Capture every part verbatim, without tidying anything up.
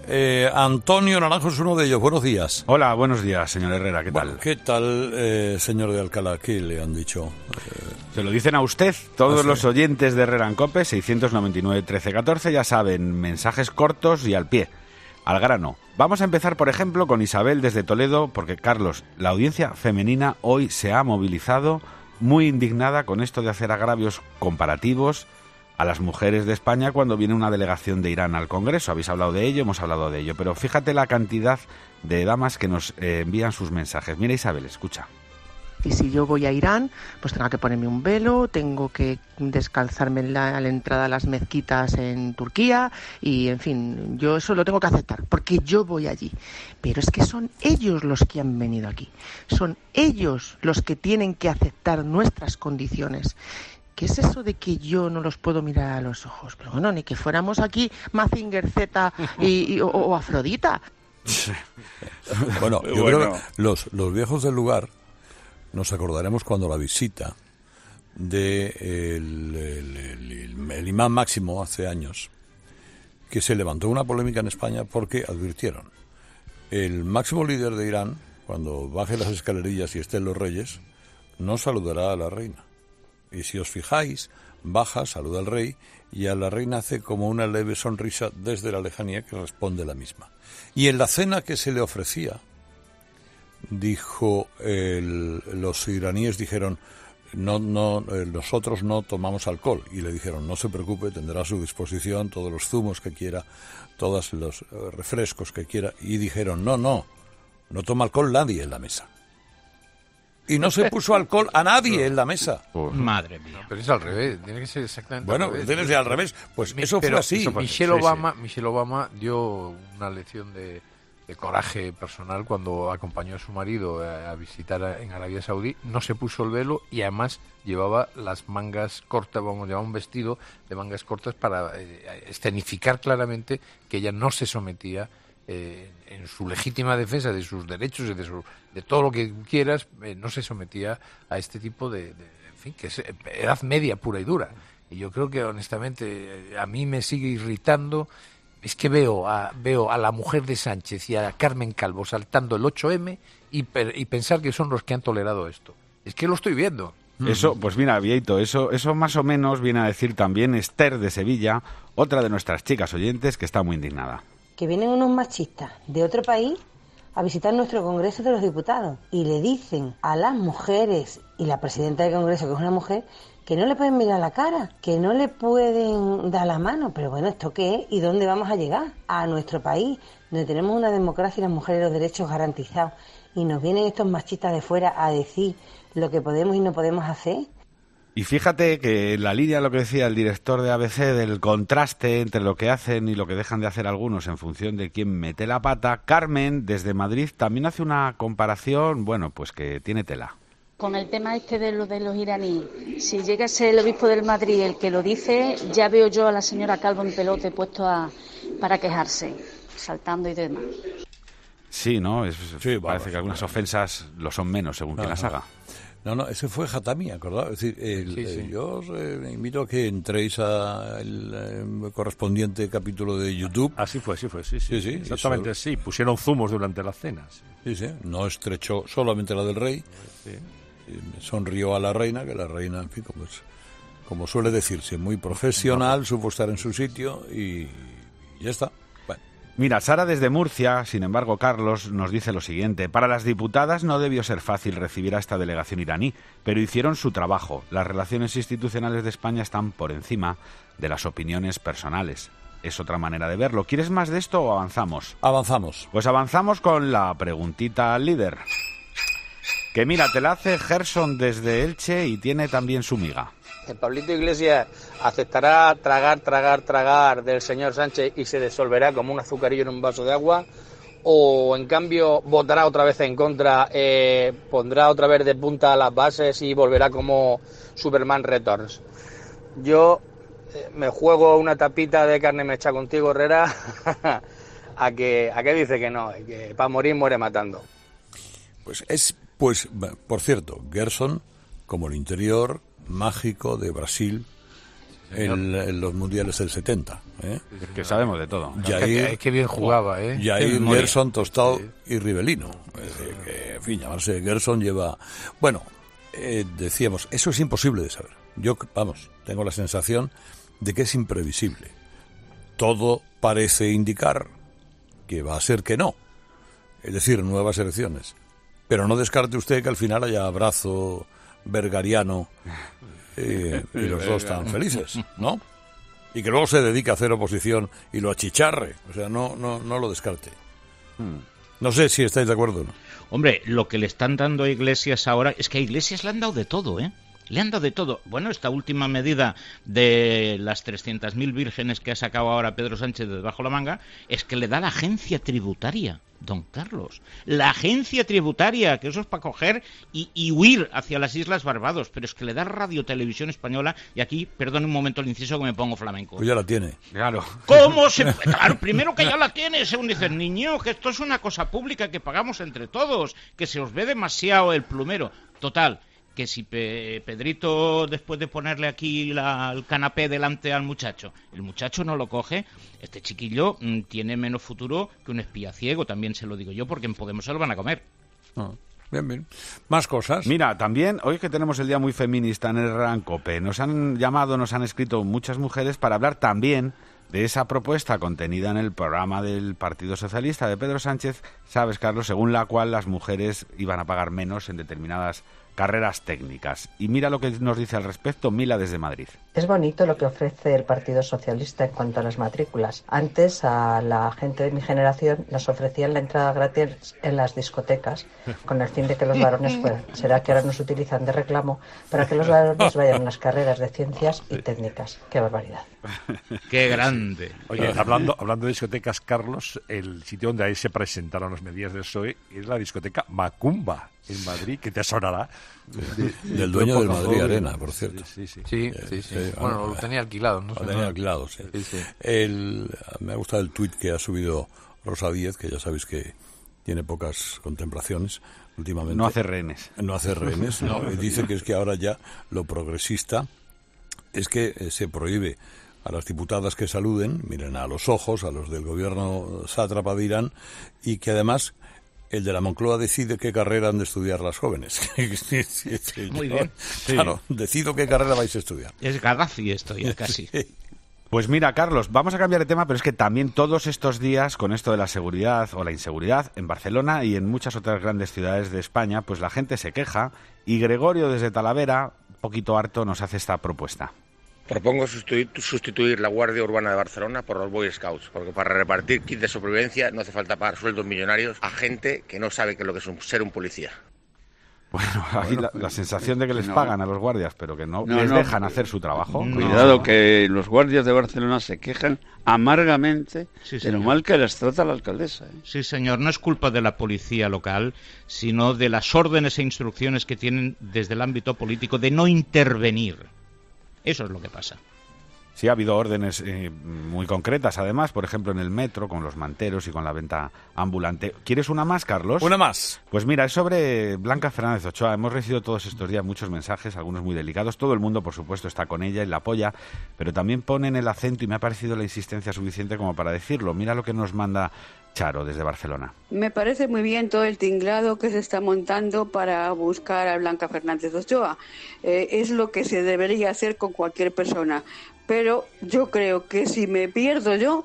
Eh, Antonio Naranjo es uno de ellos. Buenos días. Hola, buenos días, señor Herrera. ¿Qué bueno, tal? ¿Qué tal, eh, señor de Alcalá? ¿Qué le han dicho? Eh... Se lo dicen a usted, todos ¿Ah, sí? los oyentes de Herrera en Cope, seiscientos noventa y nueve, trece, catorce, ya saben, mensajes cortos y al pie, al grano. Vamos a empezar, por ejemplo, con Isabel desde Toledo, porque, Carlos, la audiencia femenina hoy se ha movilizado muy indignada con esto de hacer agravios comparativos a las mujeres de España cuando viene una delegación de Irán al Congreso. Habéis hablado de ello, hemos hablado de ello, pero fíjate la cantidad de damas que nos eh, envían sus mensajes. Mira, Isabel, escucha. Y si yo voy a Irán, pues tengo que ponerme un velo, tengo que descalzarme en la, a la entrada a las mezquitas en Turquía y, en fin, yo eso lo tengo que aceptar, porque yo voy allí. Pero es que son ellos los que han venido aquí. Son ellos los que tienen que aceptar nuestras condiciones. ¿Qué es eso de que yo no los puedo mirar a los ojos? Pero bueno, ni que fuéramos aquí Mazinger Z y, y, o, o Afrodita. Bueno, yo bueno. creo que los, los viejos del lugar nos acordaremos cuando la visita de el, el, el, el, el imán Máximo hace años, que se levantó una polémica en España porque advirtieron: el máximo líder de Irán, cuando baje las escalerillas y estén los reyes, no saludará a la reina. Y si os fijáis, baja, saluda al rey, y a la reina hace como una leve sonrisa desde la lejanía que responde la misma. Y en la cena que se le ofrecía, dijo, el, los iraníes dijeron, no, no, eh, nosotros no tomamos alcohol. Y le dijeron, no se preocupe, tendrá a su disposición todos los zumos que quiera, todos los eh, refrescos que quiera. Y dijeron, no, no, no toma alcohol nadie en la mesa. Y no se puso alcohol a nadie en la mesa. Oh, madre mía. No, pero es al revés, tiene que ser exactamente bueno, al revés. Bueno, tiene que ser al revés. Pues eso pero fue así. Eso fue Michelle, así. Obama, Sí, sí. Michelle Obama dio una lección de, de coraje personal cuando acompañó a su marido a, a visitar a, en Arabia Saudí. No se puso el velo y además llevaba las mangas cortas, vamos, llevaba un vestido de mangas cortas para eh, escenificar claramente que ella no se sometía Eh, en su legítima defensa de sus derechos y de, su, de todo lo que quieras, eh, no se sometía a este tipo de, de en fin, que es edad media pura y dura. Y yo creo que honestamente eh, a mí me sigue irritando, es que veo a, veo a la mujer de Sánchez y a Carmen Calvo saltando el ocho eme y, per, y pensar que son los que han tolerado esto. Es que lo estoy viendo. Eso, pues mira, Vieito, eso, eso más o menos viene a decir también Esther de Sevilla, otra de nuestras chicas oyentes que está muy indignada. Que vienen unos machistas de otro país a visitar nuestro Congreso de los Diputados y le dicen a las mujeres y la presidenta del Congreso, que es una mujer, que no le pueden mirar la cara, que no le pueden dar la mano. Pero bueno, ¿esto qué es? ¿Y dónde vamos a llegar? A nuestro país, donde tenemos una democracia y las mujeres los derechos garantizados. Y nos vienen estos machistas de fuera a decir lo que podemos y no podemos hacer. Y fíjate que en la línea lo que decía el director de A B C del contraste entre lo que hacen y lo que dejan de hacer algunos en función de quién mete la pata, Carmen desde Madrid también hace una comparación, bueno, pues que tiene tela. Con el tema este de los de los iraníes, si llega a ser el obispo del Madrid el que lo dice, ya veo yo a la señora Calvo en pelote puesto a, para quejarse, saltando y demás. Sí, ¿no? Es, sí, parece vamos, que algunas ofensas lo son menos según quien las haga. No, no, ese fue Jatami, ¿acordado? Es decir, el, sí, sí. Eh, yo os eh, invito a que entréis al eh, correspondiente capítulo de YouTube. Así fue, así fue, sí, sí. sí, sí exactamente, eso, sí. Pusieron zumos durante las cenas. Sí, sí. No estrechó solamente la del rey. Sí. Sonrió a la reina, que la reina, en fin, como, es, como suele decirse, muy profesional, no. Supo estar en su sitio y ya está. Mira, Sara desde Murcia, sin embargo, Carlos, nos dice lo siguiente. Para las diputadas no debió ser fácil recibir a esta delegación iraní, pero hicieron su trabajo. Las relaciones institucionales de España están por encima de las opiniones personales. Es otra manera de verlo. ¿Quieres más de esto o avanzamos? Avanzamos. Pues avanzamos con la preguntita al líder. Que mira, te la hace Gerson desde Elche y tiene también su miga. Pablito Iglesias aceptará tragar, tragar, tragar del señor Sánchez y se disolverá como un azucarillo en un vaso de agua, o en cambio votará otra vez en contra, eh, pondrá otra vez de punta las bases y volverá como Superman Returns. Yo eh, me juego una tapita de carne mecha contigo, Herrera, a que a que dice que no, que para morir muere matando. Pues es, pues por cierto, Gerson, como el interior mágico de Brasil, en, en los mundiales del setenta. ¿eh? Que sabemos de todo. Jair, qué, qué bien jugaba, ¿eh? Jair, Gerson, Tostado sí. y Ribelino. Es decir, que, en fin, llamarse Gerson lleva... Bueno, eh, decíamos, eso es imposible de saber. Yo, vamos, tengo la sensación de que es imprevisible. Todo parece indicar que va a ser que no. Es decir, nuevas elecciones. Pero no descarte usted que al final haya abrazo bergariano eh, y los dos tan felices, ¿no? Y que luego se dedique a hacer oposición y lo achicharre. O sea, no, no, no lo descarte. No sé si estáis de acuerdo o no. Hombre, lo que le están dando a Iglesias ahora es que a Iglesias le han dado de todo, ¿eh? Le han dado de todo. Bueno, esta última medida de las trescientas mil vírgenes que ha sacado ahora Pedro Sánchez de debajo la manga es que le da la agencia tributaria, don Carlos. La agencia tributaria, que eso es para coger y, y huir hacia las Islas Barbados. Pero es que le da Radio Televisión Española y aquí, perdón un momento el inciso que me pongo flamenco. Pues ya la tiene. Claro. ¿Cómo se...? Claro, primero que ya la tiene, según dicen, niño, que esto es una cosa pública que pagamos entre todos, que se os ve demasiado el plumero. Total, que si Pe- Pedrito, después de ponerle aquí la, el canapé delante al muchacho, el muchacho no lo coge, este chiquillo mmm, tiene menos futuro que un espía ciego, también se lo digo yo, porque en Podemos se lo van a comer. Ah, bien, bien. Más cosas. Mira, también, hoy que tenemos el día muy feminista en el Gran Cope, nos han llamado, nos han escrito muchas mujeres para hablar también de esa propuesta contenida en el programa del Partido Socialista de Pedro Sánchez, sabes, Carlos, según la cual las mujeres iban a pagar menos en determinadas carreras técnicas. Y mira lo que nos dice al respecto Mila desde Madrid. Es bonito lo que ofrece el Partido Socialista en cuanto a las matrículas. Antes a la gente de mi generación nos ofrecían la entrada gratis en las discotecas con el fin de que los varones fueran. Será que ahora nos utilizan de reclamo para que los varones vayan a las carreras de ciencias y técnicas. ¡Qué barbaridad! ¡Qué grande! Oye, hablando, hablando de discotecas, Carlos, el sitio donde ahí se presentaron las medidas del P S O E es la discoteca Macumba en Madrid, que te sonará. De, del dueño del Madrid Arena, por cierto. Sí, sí, sí. sí, sí, sí. Bueno, lo tenía alquilado, ¿no? Lo tenía alquilado, sí. sí, sí. El, me ha gustado el tuit que ha subido Rosa Díez, que ya sabéis que tiene pocas contemplaciones últimamente. No hace rehenes. No hace rehenes, no. Y dice que es que ahora ya lo progresista es que eh, se prohíbe a las diputadas que saluden, miren a los ojos, a los del gobierno sátrapa de Irán, y que además el de la Moncloa decide qué carrera han de estudiar las jóvenes. Muy bien. Claro, sí. Decido qué carrera vais a estudiar. Es Gaddafi esto ya casi. Sí. Pues mira, Carlos, vamos a cambiar de tema, pero es que también todos estos días, con esto de la seguridad o la inseguridad, en Barcelona y en muchas otras grandes ciudades de España, pues la gente se queja y Gregorio desde Talavera, un poquito harto, nos hace esta propuesta. Propongo sustituir, sustituir la Guardia Urbana de Barcelona por los Boy Scouts, porque para repartir kits de supervivencia no hace falta pagar sueldos millonarios a gente que no sabe qué es lo que es un, ser un policía. Bueno, aquí la, la sensación de que les no. pagan a los guardias, pero que no, no les no, dejan hacer su trabajo. No. Cuidado, que los guardias de Barcelona se quejan amargamente sí, de lo mal que les trata la alcaldesa. ¿eh? Sí, señor, no es culpa de la policía local, sino de las órdenes e instrucciones que tienen desde el ámbito político de no intervenir. Eso es lo que pasa. Sí, ha habido órdenes eh, muy concretas, además, por ejemplo, en el metro, con los manteros y con la venta ambulante. ¿Quieres una más, Carlos? Una más. Pues mira, es sobre Blanca Fernández Ochoa. Hemos recibido todos estos días muchos mensajes, algunos muy delicados. Todo el mundo, por supuesto, está con ella y la apoya, pero también ponen el acento y me ha parecido la insistencia suficiente como para decirlo. Mira lo que nos manda Charo desde Barcelona. Me parece muy bien todo el tinglado que se está montando para buscar a Blanca Fernández Ochoa. Eh, es lo que se debería hacer con cualquier persona. Pero yo creo que si me pierdo yo,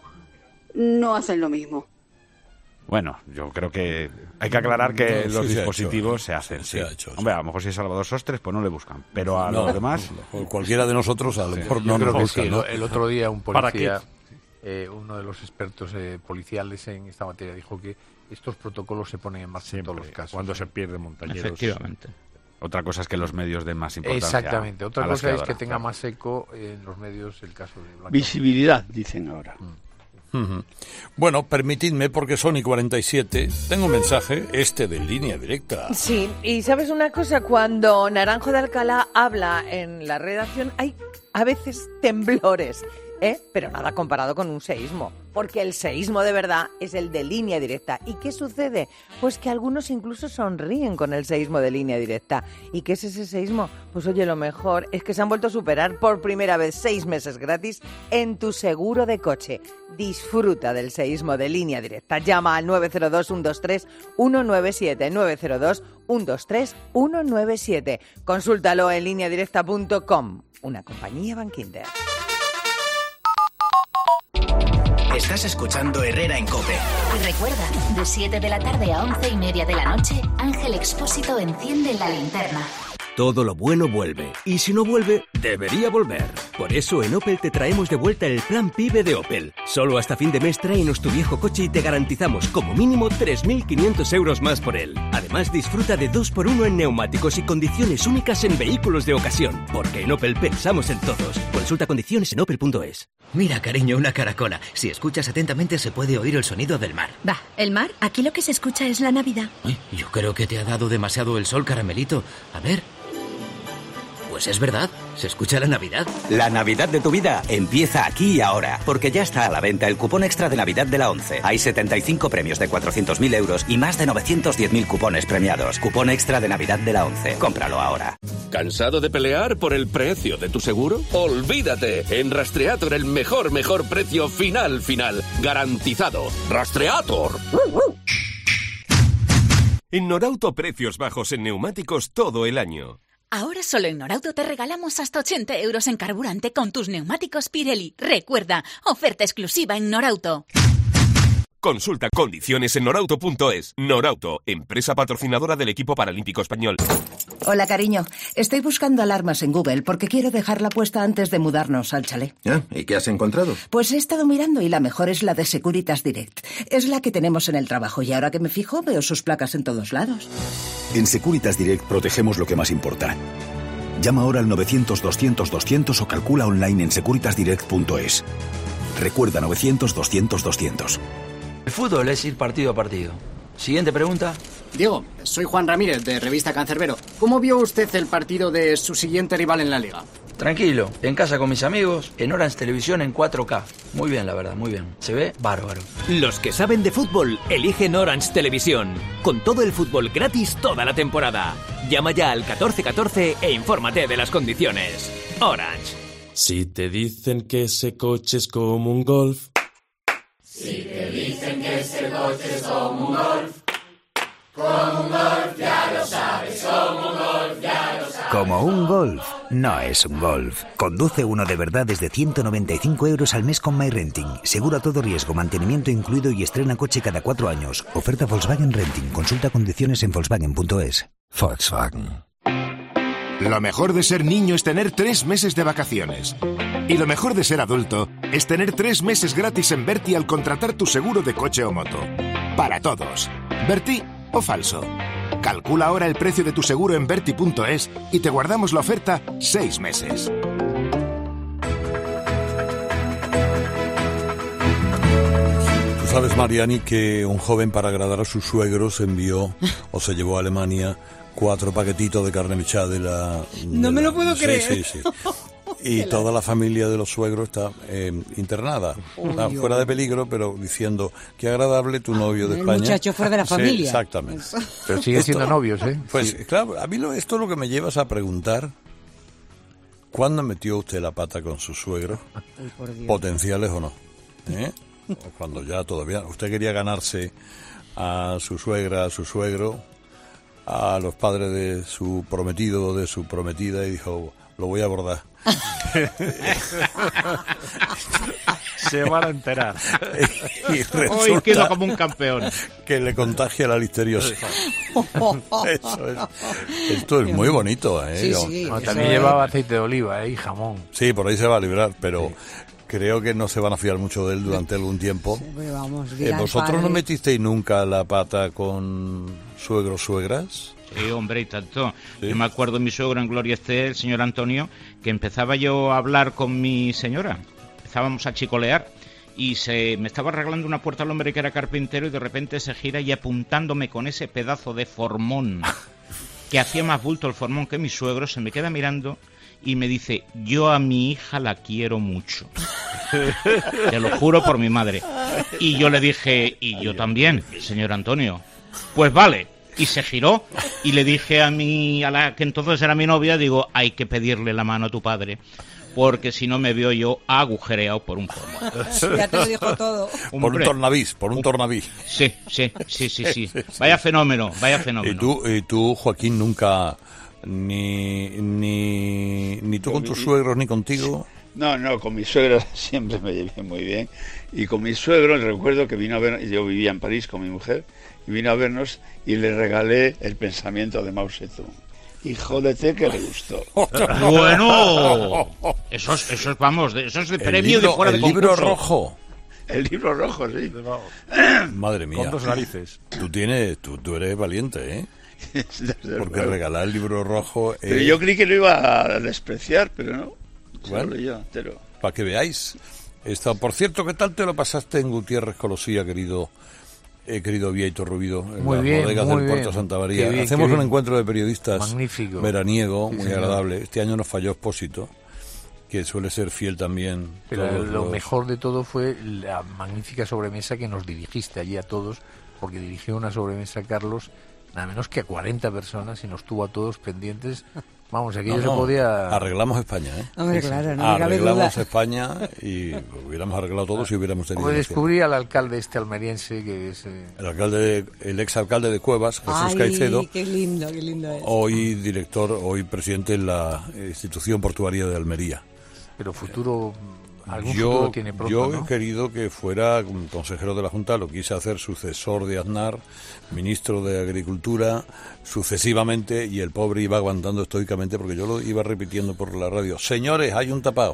no hacen lo mismo. Bueno, yo creo que hay que aclarar que no, los sí dispositivos se, ha hecho, se hacen. se sí. ha hecho, Hombre, sí. a lo mejor si es Salvador Sostres, pues no le buscan. Pero a no, los demás... No, cualquiera de nosotros a lo mejor sí, no yo nos creo buscan. que sí, ¿no? El otro día un policía, eh, uno de los expertos eh, policiales en esta materia, dijo que estos protocolos se ponen en marcha Siempre, en todos los casos. Cuando se pierden montañeros. Efectivamente. Otra cosa es que los medios den más importancia. Exactamente. Otra a la cosa es que aspiradora, tenga claro. más eco en los medios el caso de Blanca. Visibilidad, dicen ahora. Mm. Uh-huh. Bueno, permitidme, porque son y cuarenta y siete, tengo un mensaje, este de Línea Directa. Sí, y ¿sabes una cosa? Cuando Naranjo de Alcalá habla en la redacción, hay a veces temblores. ¿eh? Pero nada comparado con un seísmo, porque el seísmo de verdad es el de Línea Directa. ¿Y qué sucede? Pues que algunos incluso sonríen con el seísmo de Línea Directa. ¿Y qué es ese seísmo? Pues oye, lo mejor es que se han vuelto a superar por primera vez seis meses gratis en tu seguro de coche. Disfruta del seísmo de Línea Directa. Llama al nueve cero dos, uno dos tres, uno nueve siete, nueve cero dos, uno dos tres, uno nueve siete. Consúltalo en línea directa punto com, una compañía Bankinter. Estás escuchando Herrera en COPE. Y recuerda, de siete de la tarde a once y media de la noche, Ángel Expósito enciende la linterna. Todo lo bueno vuelve, y si no vuelve, debería volver. Por eso en Opel te traemos de vuelta el Plan PIBE de Opel. Solo hasta fin de mes tráenos tu viejo coche y te garantizamos como mínimo tres mil quinientos euros más por él. Además disfruta de dos por uno en neumáticos y condiciones únicas en vehículos de ocasión. Porque en Opel pensamos en todos. Consulta condiciones en opel punto es. Mira, cariño, una caracola. Si escuchas atentamente se puede oír el sonido del mar. Va, ¿el mar? Aquí lo que se escucha es la Navidad. Ay, yo creo que te ha dado demasiado el sol, caramelito. A ver... Pues es verdad, se escucha la Navidad. La Navidad de tu vida empieza aquí y ahora, porque ya está a la venta el cupón extra de Navidad de la ONCE. Hay setenta y cinco premios de cuatrocientos mil euros y más de novecientos diez mil cupones premiados. Cupón extra de Navidad de la ONCE. Cómpralo ahora. ¿Cansado de pelear por el precio de tu seguro? ¡Olvídate! En Rastreator el mejor, mejor precio final, final. Garantizado. ¡Rastreator! En Norauto, precios bajos en neumáticos todo el año. Ahora solo en Norauto te regalamos hasta ochenta euros en carburante con tus neumáticos Pirelli. Recuerda, oferta exclusiva en Norauto. Consulta condiciones en norauto punto es. Norauto, empresa patrocinadora del equipo paralímpico español. Hola, cariño. Estoy buscando alarmas en Google porque quiero dejarla puesta antes de mudarnos al chalet. ¿Ah? ¿Y qué has encontrado? Pues he estado mirando y la mejor es la de Securitas Direct. Es la que tenemos en el trabajo y ahora que me fijo veo sus placas en todos lados. En Securitas Direct protegemos lo que más importa. Llama ahora al novecientos, doscientos, doscientos o calcula online en securitas direct punto es. Recuerda novecientos, doscientos, doscientos. El fútbol es ir partido a partido. Siguiente pregunta. Diego, soy Juan Ramírez, de Revista Cancerbero. ¿Cómo vio usted el partido de su siguiente rival en la Liga? Tranquilo, en casa con mis amigos, en Orange Televisión en cuatro K. Muy bien, la verdad, muy bien. Se ve bárbaro. Los que saben de fútbol eligen Orange Televisión. Con todo el fútbol gratis toda la temporada. Llama ya al catorce catorce e infórmate de las condiciones. Orange. Si te dicen que ese coche es como un Golf... Si te dicen que ese coche es como un Golf, como un Golf, ya lo sabes, como un Golf, ya lo sabes. Como un Golf, no es un Golf. Conduce uno de verdad desde ciento noventa y cinco euros al mes con MyRenting. Seguro a todo riesgo, mantenimiento incluido y estrena coche cada cuatro años. Oferta Volkswagen Renting. Consulta condiciones en volkswagen punto es. Volkswagen. Lo mejor de ser niño es tener tres meses de vacaciones. Y lo mejor de ser adulto es tener tres meses gratis en Berti al contratar tu seguro de coche o moto. Para todos. ¿Berti o falso? Calcula ahora el precio de tu seguro en berti punto es y te guardamos la oferta seis meses. Tú sabes, Mariani, que un joven para agradar a sus suegros envió o se llevó a Alemania cuatro paquetitos de carne mechada de la... De no me lo puedo sí, creer. Sí, sí, sí. Y toda la familia de los suegros está eh, internada, está fuera de peligro, pero diciendo qué agradable tu novio de el España. El muchacho fuera de la familia. Sí, exactamente. Pero siguen siendo novios, ¿eh? Pues sí. Claro, a mí lo, esto es lo que me llevas a preguntar, ¿cuándo metió usted la pata con sus suegros? Ay, potenciales o no, ¿eh? O cuando ya todavía usted quería ganarse a su suegra, a su suegro, a los padres de su prometido o de su prometida y dijo, lo voy a abordar. Se van a enterar. Y hoy quedo como un campeón. Que le contagia la listeriosis. Eso es, esto es muy bonito, ¿eh? Sí, sí, no, también es... llevaba aceite de oliva, ¿eh? Y jamón. Sí, por ahí se va a librar, pero sí. Creo que no se van a fiar mucho de él durante algún tiempo. Sí, vamos, eh, ¿Vosotros no metisteis nunca la pata con suegros, suegras? Sí, hombre, y tanto. Sí. Yo me acuerdo de mi suegro en Gloria esté, el señor Antonio, que empezaba yo a hablar con mi señora. Empezábamos a chicolear y se me estaba arreglando una puerta al hombre que era carpintero y de repente se gira y apuntándome con ese pedazo de formón que hacía más bulto el formón que mi suegro, se me queda mirando y me dice, yo a mi hija la quiero mucho. Te lo juro por mi madre. Y yo le dije, y yo también, señor Antonio. Pues vale. Y se giró y le dije a mi, a la que entonces era mi novia, digo, hay que pedirle la mano a tu padre, porque si no me veo yo agujereado por un pomo. Ya te lo dijo todo. Por un tornavís, por un tornavís. Sí, sí, sí, sí, sí. Vaya fenómeno, vaya fenómeno. ¿Y tú, y tú Joaquín, nunca, ni, ni, ni tú con tus suegros, ni contigo? No, no, con mi suegra siempre me llevé muy bien. Y con mi suegro, recuerdo que vino a ver, yo vivía en París con mi mujer, y vino a vernos y le regalé El pensamiento de Mao Zedong. Y jódete que le gustó. Bueno, eso es, eso es, vamos, eso es de premio libro, de fuera de el libro concurso. rojo. El libro rojo, sí. Madre mía. Con dos narices. Tú tienes, tú, tú eres valiente, ¿eh? Porque luego. regalar el libro rojo... Pero eh, yo creí que lo iba a despreciar, pero no. Bueno, yo, entero. para que veáis. Esto, por cierto, ¿qué tal te lo pasaste en Gutiérrez Colosía, querido eh, querido Vieito Rubido, en muy las bien, bodegas muy del bien. Puerto Santa María? Qué bien, Hacemos qué un bien. encuentro de periodistas Magnífico. veraniego, Sí, muy señor. agradable. Este año nos falló Expósito, que suele ser fiel también. Pero todos lo los- mejor de todo fue la magnífica sobremesa que nos dirigiste allí a todos, porque dirigió una sobremesa, Carlos, nada menos que a cuarenta personas y nos tuvo a todos pendientes. Vamos, aquello No, se no, podía... Arreglamos España, ¿eh? Hombre, Sí, sí. claro, no me cabe Arreglamos duda. España y hubiéramos arreglado todo si hubiéramos tenido... Pues más tiempo. descubrí al alcalde este almeriense que es... eh, El alcalde, el exalcalde de Cuevas, Jesús Ay, Caicedo, qué lindo, qué lindo es. hoy director, hoy presidente en la institución portuaria de Almería. pero futuro... Algún futuro Yo, tiene pronto, yo ¿no? he querido que fuera consejero de la Junta, lo quise hacer sucesor de Aznar, ministro de Agricultura, sucesivamente, y el pobre iba aguantando estoicamente porque yo lo iba repitiendo por la radio. Señores, hay un tapado.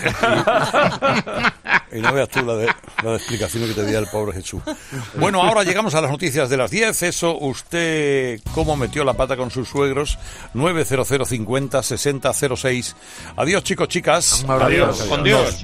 Y, y no veas tú la de, la de explicaciones que te dio el pobre Jesús. Bueno, ahora llegamos a las noticias de las diez. Eso, usted, cómo metió la pata con sus suegros. nueve cero cero cincuenta sesenta cero seis. Adiós, chicos, chicas. Un abrazo. Adiós. Con Dios.